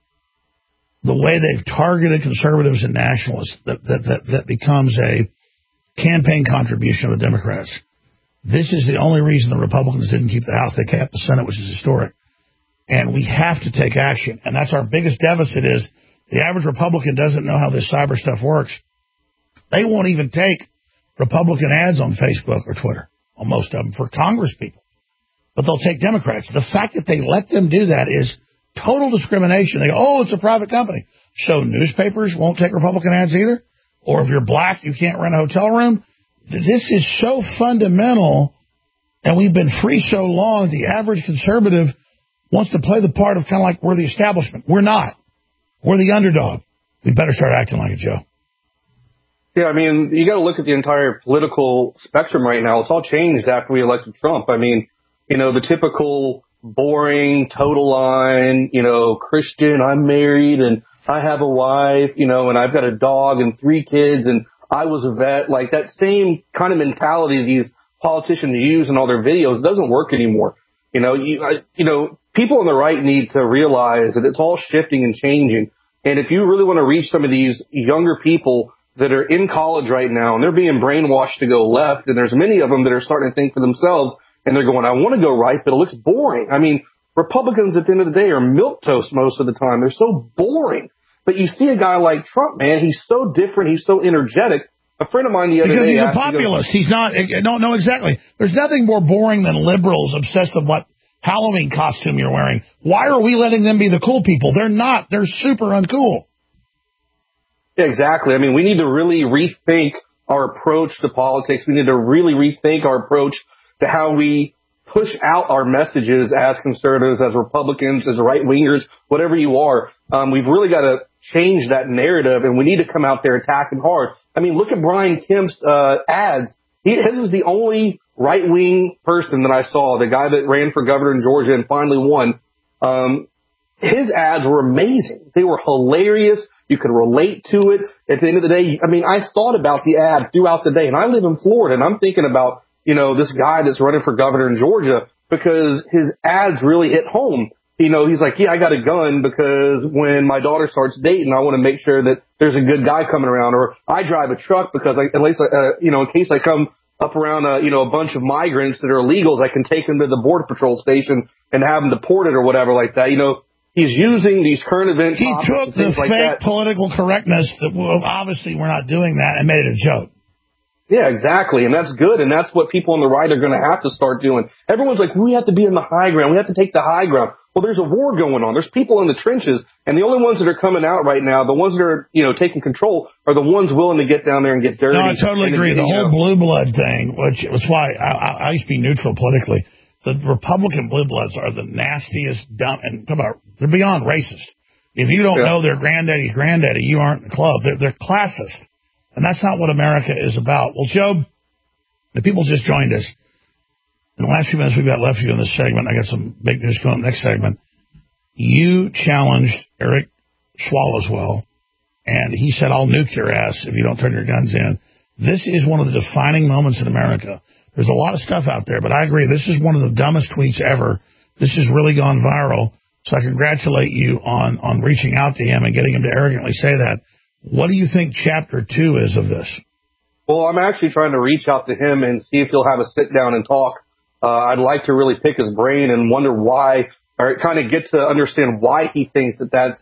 the way they've targeted conservatives and nationalists that becomes a campaign contribution of the Democrats. This is the only reason the Republicans didn't keep the House. They kept the Senate, which is historic. And we have to take action. And that's our biggest deficit is the average Republican doesn't know how this cyber stuff works. They won't even take Republican ads on Facebook or Twitter, on most of them, for Congress people. But they'll take Democrats. The fact that they let them do that is total discrimination. They go, oh, it's a private company. So newspapers won't take Republican ads either? Or if you're black, you can't rent a hotel room? This is so fundamental, and we've been free so long, the average conservative wants to play the part of kind of like we're the establishment. We're not. We're the underdog. We better start acting like it, Joe. Yeah, I mean, you got to look at the entire political spectrum right now. It's all changed after we elected Trump. I mean, you know, the typical boring, total line, you know, Christian, I'm married and I have a wife, you know, and I've got a dog and 3 kids and I was a vet. Like that same kind of mentality these politicians use in all their videos doesn't work anymore. You know, people on the right need to realize that it's all shifting and changing. And if you really want to reach some of these younger people that are in college right now and they're being brainwashed to go left, and there's many of them that are starting to think for themselves and they're going, I want to go right, but it looks boring. I mean, Republicans at the end of the day are milquetoast most of the time. They're so boring. But you see a guy like Trump, man, he's so different. He's so energetic. A friend of mine the other day... Because he's a populist. He's not... No, exactly. There's nothing more boring than liberals obsessed with what Halloween costume you're wearing. Why are we letting them be the cool people? They're not. They're super uncool. Yeah, exactly. I mean, we need to really rethink our approach to politics. We need to really rethink our approach to how we push out our messages as conservatives, as Republicans, as right-wingers, whatever you are. We've really got to change that narrative, and we need to come out there attacking hard. I mean, look at Brian Kemp's ads. His is the only right-wing person that I saw, the guy that ran for governor in Georgia and finally won. His ads were amazing. They were hilarious. You could relate to it. At the end of the day, I mean, I thought about the ads throughout the day, and I live in Florida, and I'm thinking about, you know, this guy that's running for governor in Georgia because his ads really hit home. You know, he's like, yeah, I got a gun because when my daughter starts dating, I want to make sure that there's a good guy coming around. Or I drive a truck because in case I come up around, a bunch of migrants that are illegals, I can take them to the Border Patrol station and have them deported or whatever like that. You know, he's using these current event He took the fake political correctness that, well, obviously we're not doing that, and made it a joke. Yeah, exactly. And that's good. And that's what people on the right are going to have to start doing. Everyone's like, we have to be in the high ground. We have to take the high ground. Well, there's a war going on. There's people in the trenches. And the only ones that are coming out right now, the ones that are, taking control, are the ones willing to get down there and get dirty. No, I totally agree. The whole blue blood thing, which was why I used to be neutral politically. The Republican blue bloods are the nastiest, dumb, and they're beyond racist. If you don't know their granddaddy's granddaddy, you aren't in the club. They're classist. And that's not what America is about. Well, Joe, the people just joined us. In the last few minutes we've got left for you in this segment, I got some big news coming up next segment. You challenged Eric Swallowswell, and he said, I'll nuke your ass if you don't turn your guns in. This is one of the defining moments in America. There's a lot of stuff out there, but I agree, this is one of the dumbest tweets ever. This has really gone viral, so I congratulate you on reaching out to him and getting him to arrogantly say that. What do you think Chapter 2 is of this? Well, I'm actually trying to reach out to him and see if he'll have a sit down and talk. I'd like to really pick his brain and wonder why, or kind of get to understand why he thinks that that's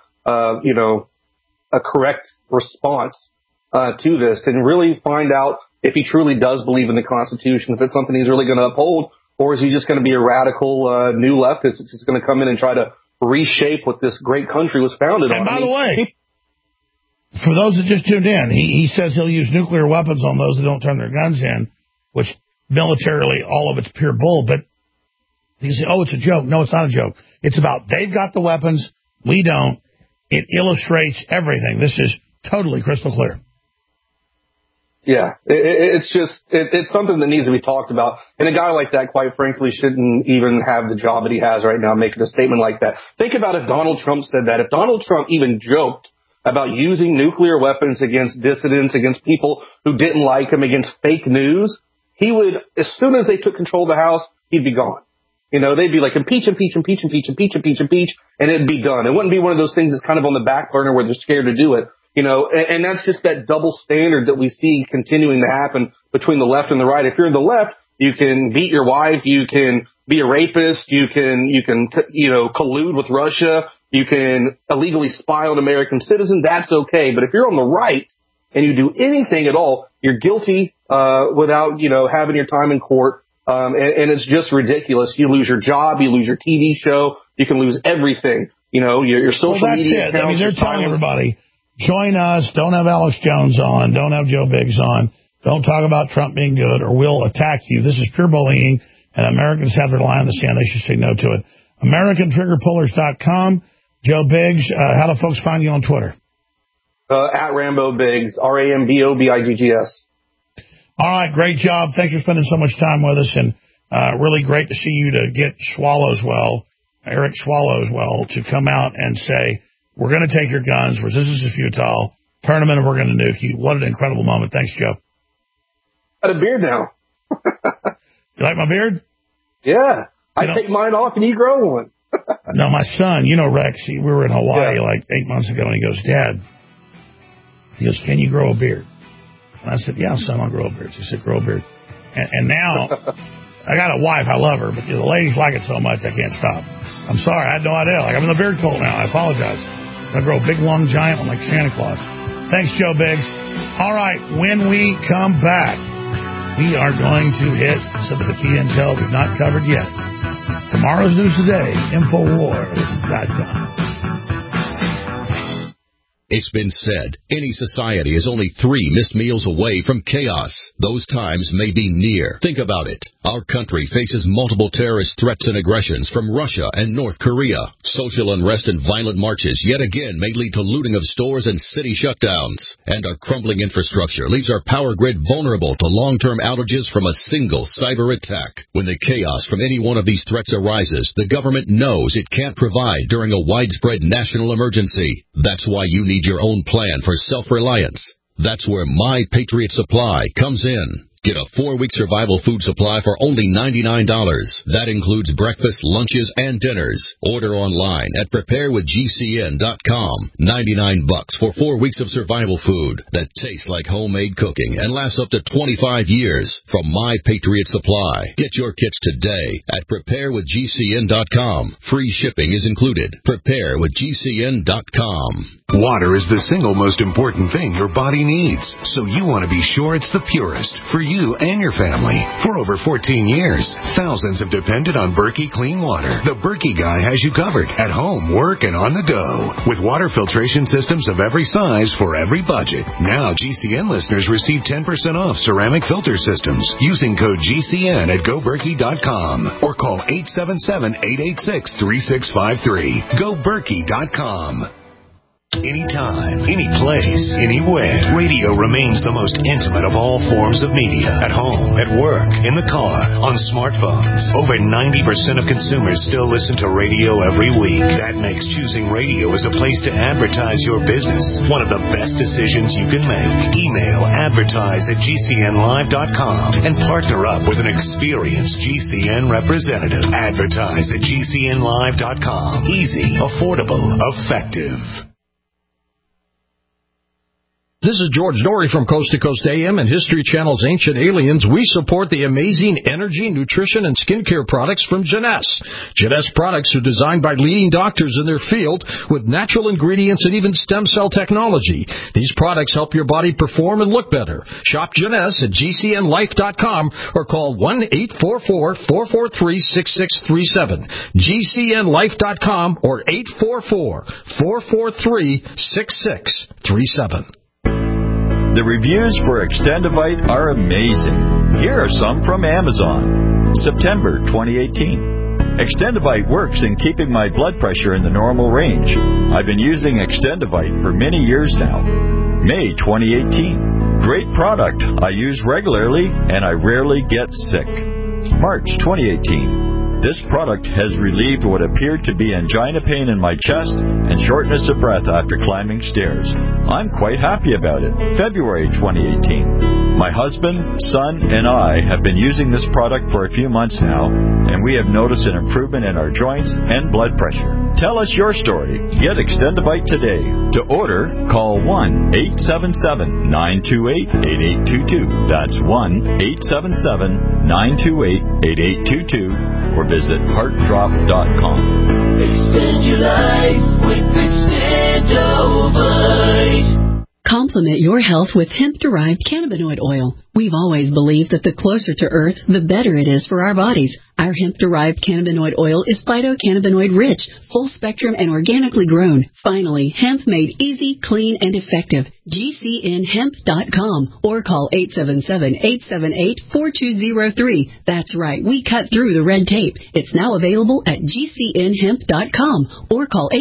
a correct response to this, and really find out if he truly does believe in the Constitution, if it's something he's really going to uphold, or is he just going to be a radical new leftist that's just going to come in and try to reshape what this great country was founded on. And by the way, for those that just tuned in, he says he'll use nuclear weapons on those that don't turn their guns in, which militarily, all of it's pure bull. But you say, oh, it's a joke. No, it's not a joke. It's about they've got the weapons, we don't. It illustrates everything. This is totally crystal clear. Yeah, it's something that needs to be talked about. And a guy like that, quite frankly, shouldn't even have the job that he has right now, making a statement like that. Think about if Donald Trump said that. If Donald Trump even joked about using nuclear weapons against dissidents, against people who didn't like him, against fake news, he would, as soon as they took control of the House, he'd be gone. They'd be like, impeach, impeach, impeach, impeach, impeach, impeach, impeach, and it'd be done. It wouldn't be one of those things that's kind of on the back burner where they're scared to do it. And that's just that double standard that we see continuing to happen between the left and the right. If you're in the left, you can beat your wife, you can be a rapist, you can collude with Russia, you can illegally spy on American citizens. That's okay. But if you're on the right and you do anything at all, you're guilty without having your time in court. And it's just ridiculous. You lose your job, you lose your TV show, you can lose everything. Your social media accounts. I mean, they're telling everybody, join us, don't have Alex Jones on, don't have Joe Biggs on, don't talk about Trump being good or we'll attack you. This is pure bullying, and Americans have their line in the sand. They should say no to it. AmericanTriggerPullers.com. Joe Biggs, how do folks find you on Twitter? At Rambo Biggs, RAMBOBIGGS. All right, great job. Thanks for spending so much time with us, and really great to see you to get Eric Swallowswell, to come out and say, we're going to take your guns, resistance is futile, turn them in and we're going to nuke you. What an incredible moment. Thanks, Joe. I got a beard now. You like my beard? Yeah. I take mine off and you grow one. No, my son, Rex, we were in Hawaii like 8 months ago, and he goes, Dad, can you grow a beard? And I said, yeah, son, I'll grow a beard. He said, grow a beard. And now, I got a wife, I love her, but the ladies like it so much I can't stop. I'm sorry, I had no idea. I'm in the beard cult now. I apologize. I'm going to grow a big, long giant one like Santa Claus. Thanks, Joe Biggs. All right, when we come back, we are going to hit some of the key intel we've not covered yet. Tomorrow's news today, Infowars.com. It's been said, any society is only 3 missed meals away from chaos. Those times may be near. Think about it. Our country faces multiple terrorist threats and aggressions from Russia and North Korea. Social unrest and violent marches yet again may lead to looting of stores and city shutdowns. And our crumbling infrastructure leaves our power grid vulnerable to long-term outages from a single cyber attack. When the chaos from any one of these threats arises, the government knows it can't provide during a widespread national emergency. That's why you need your own plan for self-reliance. That's where My Patriot Supply comes in. Get a 4-week survival food supply for only $99. That includes breakfast, lunches, and dinners. Order online at preparewithgcn.com. $99 for 4 weeks of survival food that tastes like homemade cooking and lasts up to 25 years from My Patriot Supply. Get your kits today at preparewithgcn.com. Free shipping is included. Preparewithgcn.com. Water is the single most important thing your body needs, so you want to be sure it's the purest for you and your family. For over 14 years, thousands have depended on Berkey Clean Water. The Berkey guy has you covered at home, work, and on the go. With water filtration systems of every size for every budget. Now GCN listeners receive 10% off ceramic filter systems using code GCN at GoBerkey.com or call 877-886-3653. GoBerkey.com. Anytime, any place, anywhere. Radio remains the most intimate of all forms of media. At home, at work, in the car, on smartphones. Over 90% of consumers still listen to radio every week. That makes choosing radio as a place to advertise your business one of the best decisions you can make. Email advertise@gcnlive.com and partner up with an experienced GCN representative. Advertise at gcnlive.com. Easy, affordable, effective. This is George Norrie from Coast to Coast AM and History Channel's Ancient Aliens. We support the amazing energy, nutrition, and skincare products from Jeunesse. Jeunesse products are designed by leading doctors in their field with natural ingredients and even stem cell technology. These products help your body perform and look better. Shop Jeunesse at GCNlife.com or call 1-844-443-6637. GCNlife.com or 844-443-6637. The reviews for Extendivite are amazing. Here are some from Amazon. September 2018. Extendivite works in keeping my blood pressure in the normal range. I've been using Extendivite for many years now. May 2018. Great product. I use regularly and I rarely get sick. March 2018. This product has relieved what appeared to be angina pain in my chest and shortness of breath after climbing stairs. I'm quite happy about it. February 2018. My husband, son, and I have been using this product for a few months now, and we have noticed an improvement in our joints and blood pressure. Tell us your story. Get Extendivite today. To order, call 1-877-928-8822. That's 1-877-928-8822. Or visit heartdrop.com. Extend your life with Extendivite. Complement your health with hemp-derived cannabinoid oil. We've always believed that the closer to Earth, the better it is for our bodies. Our hemp-derived cannabinoid oil is phytocannabinoid rich, full spectrum, and organically grown. Finally, hemp made easy, clean, and effective. GCNhemp.com or call 877-878-4203. That's right, we cut through the red tape. It's now available at GCNhemp.com or call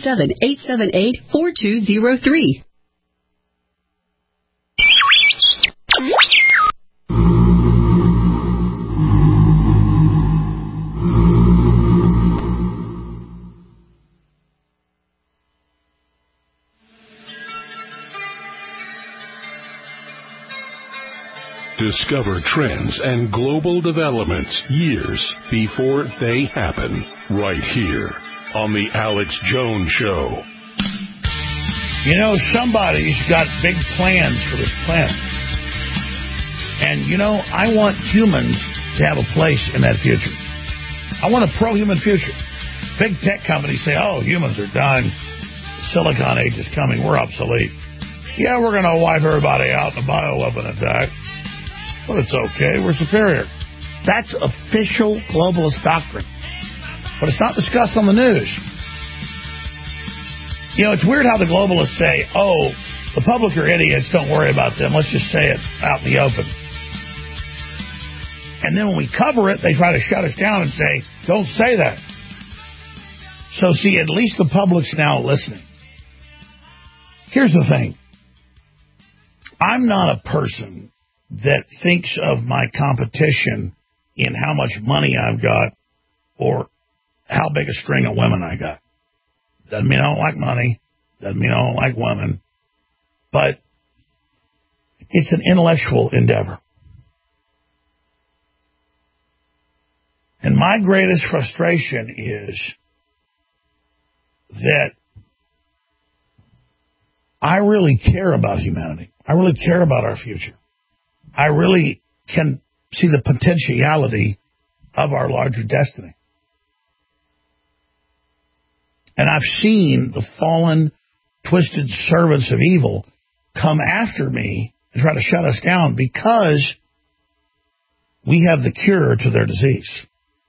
877-878-4203. Discover trends and global developments years before they happen, right here on The Alex Jones Show. You know, somebody's got big plans for this planet. And, you know, I want humans to have a place in that future. I want a pro-human future. Big tech companies say, oh, humans are done. The Silicon Age is coming. We're obsolete. Yeah, we're going to wipe everybody out in a bioweapon attack. But it's okay. We're superior. That's official globalist doctrine. But it's not discussed on the news. You know, it's weird how the globalists say, oh, the public are idiots. Don't worry about them. Let's just say it out in the open. And then when we cover it, they try to shut us down and say, don't say that. So, see, at least the public's now listening. Here's the thing. I'm not a person that thinks of my competition in how much money I've got or how big a string of women I got. Doesn't mean I don't like money. Doesn't mean I don't like women. But it's an intellectual endeavor. And my greatest frustration is that I really care about humanity. I really care about our future. I really can see the potentiality of our larger destiny. And I've seen the fallen twisted servants of evil come after me and try to shut us down because we have the cure to their disease.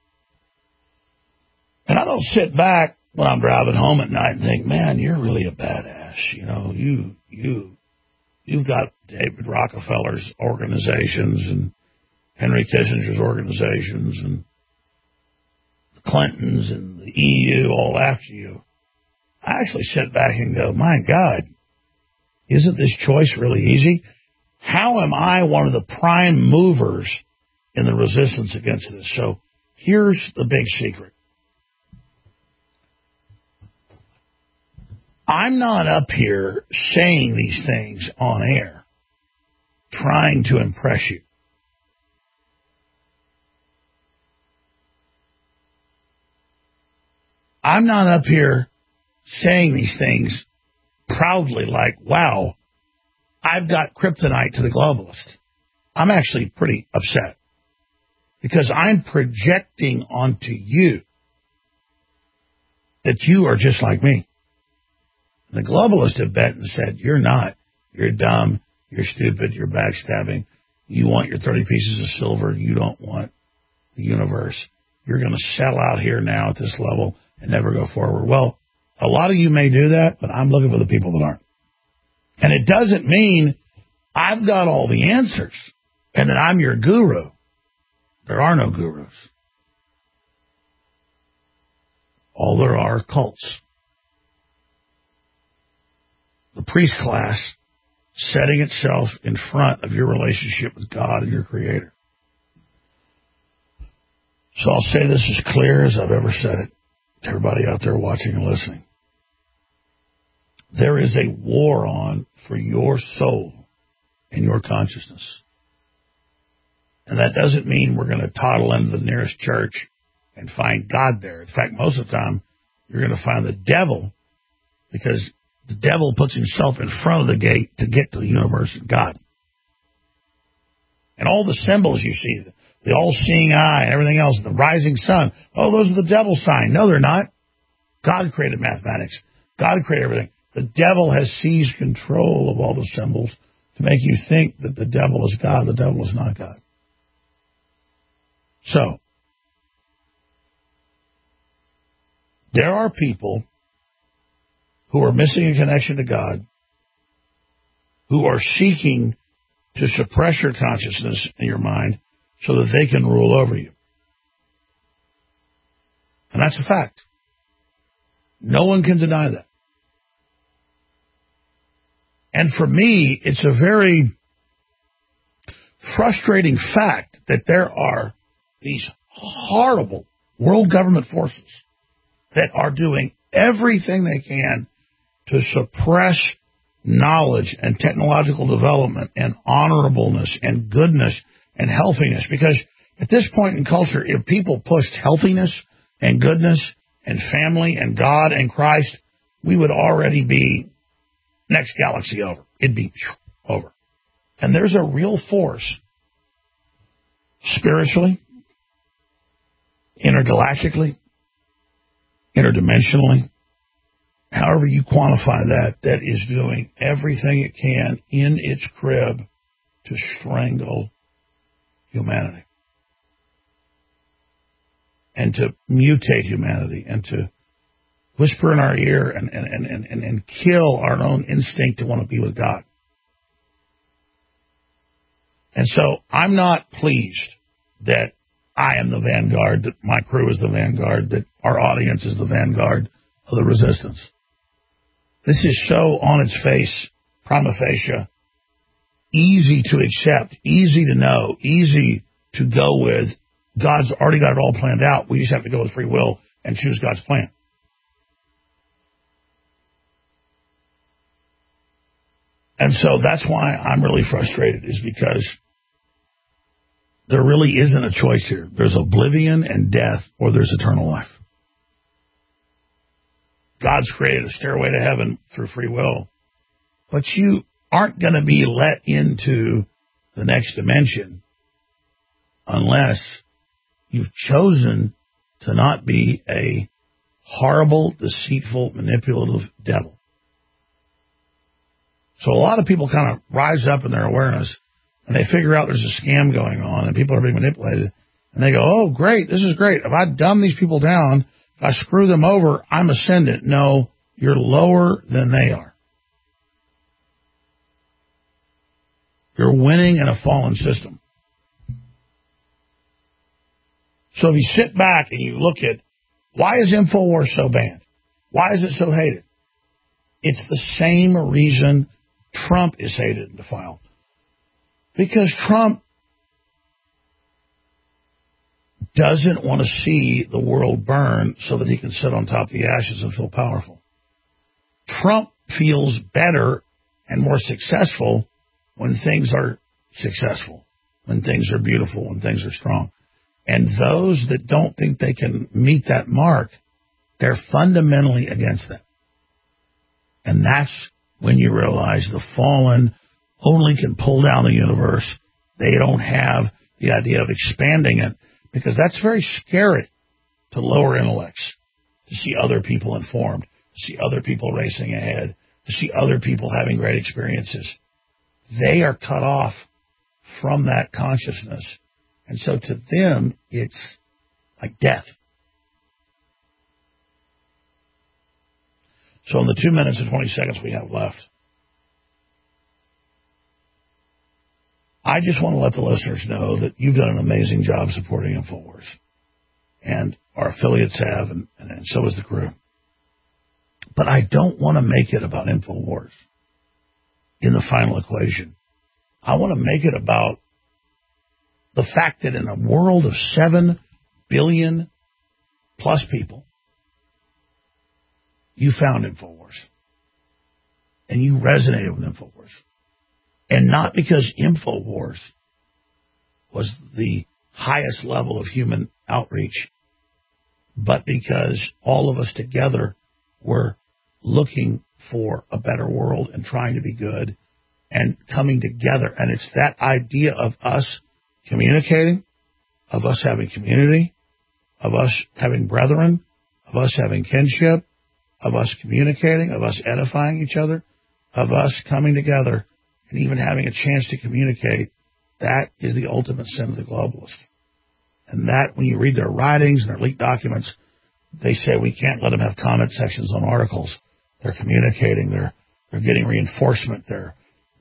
And I don't sit back when I'm driving home at night and think, man, you're really a badass. You know, you've got David Rockefeller's organizations and Henry Kissinger's organizations and the Clintons and the EU all after you. I actually sit back and go, my God, isn't this choice really easy? How am I one of the prime movers in the resistance against this? So here's the big secret. I'm not up here saying these things on air, trying to impress you. I'm not up here saying these things proudly like, wow, I've got kryptonite to the globalists. I'm actually pretty upset because I'm projecting onto you that you are just like me. The globalists have bet and said, you're not. You're dumb. You're stupid. You're backstabbing. You want your 30 pieces of silver. You don't want the universe. You're going to settle out here now at this level and never go forward. Well, a lot of you may do that, but I'm looking for the people that aren't. And it doesn't mean I've got all the answers and that I'm your guru. There are no gurus. All there are cults. The priest class setting itself in front of your relationship with God and your Creator. So I'll say this as clear as I've ever said it to everybody out there watching and listening. There is a war on for your soul and your consciousness. And that doesn't mean we're going to toddle into the nearest church and find God there. In fact, most of the time, you're going to find the devil because the devil puts himself in front of the gate to get to the universe and God. And all the symbols you see, the all-seeing eye and everything else, the rising sun, oh, those are the devil's sign. No, they're not. God created mathematics. God created everything. The devil has seized control of all the symbols to make you think that the devil is God. The devil is not God. So, there are people who are missing a connection to God, who are seeking to suppress your consciousness and your mind so that they can rule over you. And that's a fact. No one can deny that. And for me, it's a very frustrating fact that there are these horrible world government forces that are doing everything they can to suppress knowledge and technological development and honorableness and goodness and healthiness. Because at this point in culture, if people pushed healthiness and goodness and family and God and Christ, we would already be next galaxy over. It'd be over. And there's a real force spiritually, intergalactically, interdimensionally, however you quantify that, that is doing everything it can in its crib to strangle humanity and to mutate humanity and to whisper in our ear and kill our own instinct to want to be with God. And so I'm not pleased that I am the vanguard, that my crew is the vanguard, that our audience is the vanguard of the resistance. This is so on its face, prima facie, easy to accept, easy to know, easy to go with. God's already got it all planned out. We just have to go with free will and choose God's plan. And so that's why I'm really frustrated, is because there really isn't a choice here. There's oblivion and death, or there's eternal life. God's created a stairway to heaven through free will, but you aren't going to be let into the next dimension unless you've chosen to not be a horrible, deceitful, manipulative devil. So a lot of people kind of rise up in their awareness, and they figure out there's a scam going on, and people are being manipulated. And they go, oh, great, this is great. If I dumb these people down, if I screw them over, I'm ascendant. No, you're lower than they are. You're winning in a fallen system. So if you sit back and you look at, why is InfoWars so banned? Why is it so hated? It's the same reason Trump is hated and defiled. Because Trump doesn't want to see the world burn so that he can sit on top of the ashes and feel powerful. Trump feels better and more successful when things are successful, when things are beautiful, when things are strong. And those that don't think they can meet that mark, they're fundamentally against that. And that's when you realize the fallen only can pull down the universe. They don't have the idea of expanding it, because that's very scary to lower intellects, to see other people informed, to see other people racing ahead, to see other people having great experiences. They are cut off from that consciousness. And so to them, it's like death. So in the 2 minutes and 20 seconds we have left, I just want to let the listeners know that you've done an amazing job supporting InfoWars. And our affiliates have, and so has the crew. But I don't want to make it about InfoWars in the final equation. I want to make it about the fact that in a world of 7 billion plus people, you found InfoWars. And you resonated with InfoWars. And not because InfoWars was the highest level of human outreach, but because all of us together were looking for a better world and trying to be good and coming together. And it's that idea of us communicating, of us having community, of us having brethren, of us having kinship, of us communicating, of us edifying each other, of us coming together and even having a chance to communicate. That is the ultimate sin of the globalists. And that, when you read their writings and their leaked documents, they say we can't let them have comment sections on articles. They're communicating. They're getting reinforcement. They're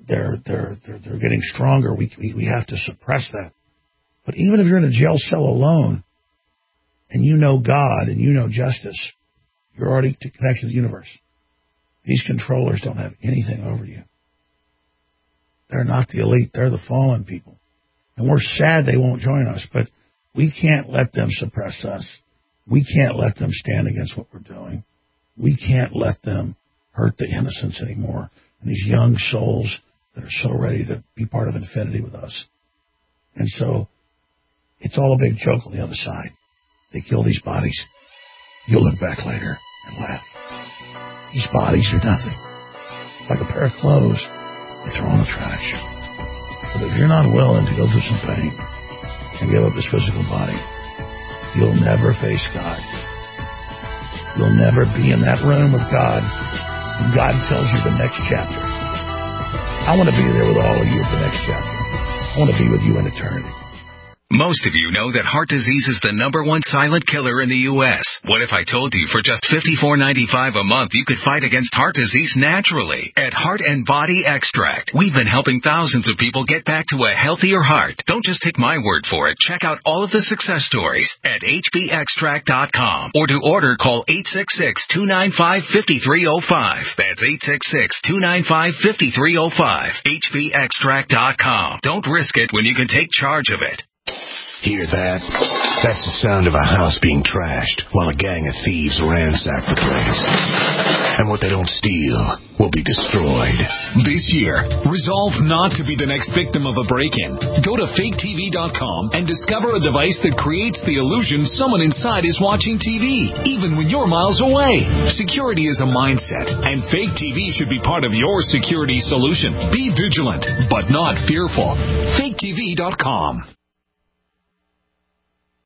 getting stronger. We have to suppress that. But even if you're in a jail cell alone and you know God and you know justice, you're already connected to the universe. These controllers don't have anything over you. They're not the elite. They're the fallen people. And we're sad they won't join us, but we can't let them suppress us. We can't let them stand against what we're doing. We can't let them hurt the innocents anymore. And these young souls that are so ready to be part of infinity with us. And so it's all a big joke on the other side. They kill these bodies. You'll look back later and laugh. These bodies are nothing. Like a pair of clothes you throw in the trash. But if you're not willing to go through some pain and give up this physical body, you'll never face God. You'll never be in that room with God when God tells you the next chapter. I want to be there with all of you at the next chapter. I want to be with you in eternity. Most of you know that heart disease is the #1 silent killer in the U.S. What if I told you for just $54.95 a month you could fight against heart disease naturally? At Heart and Body Extract, we've been helping thousands of people get back to a healthier heart. Don't just take my word for it. Check out all of the success stories at hbextract.com. Or to order, call 866-295-5305. That's 866-295-5305. hbextract.com. Don't risk it when you can take charge of it. Hear that? That's the sound of a house being trashed while a gang of thieves ransack the place. And what they don't steal will be destroyed. This year, resolve not to be the next victim of a break-in. Go to faketv.com and discover a device that creates the illusion someone inside is watching TV, even when you're miles away. Security is a mindset, and Fake TV should be part of your security solution. Be vigilant, but not fearful. faketv.com.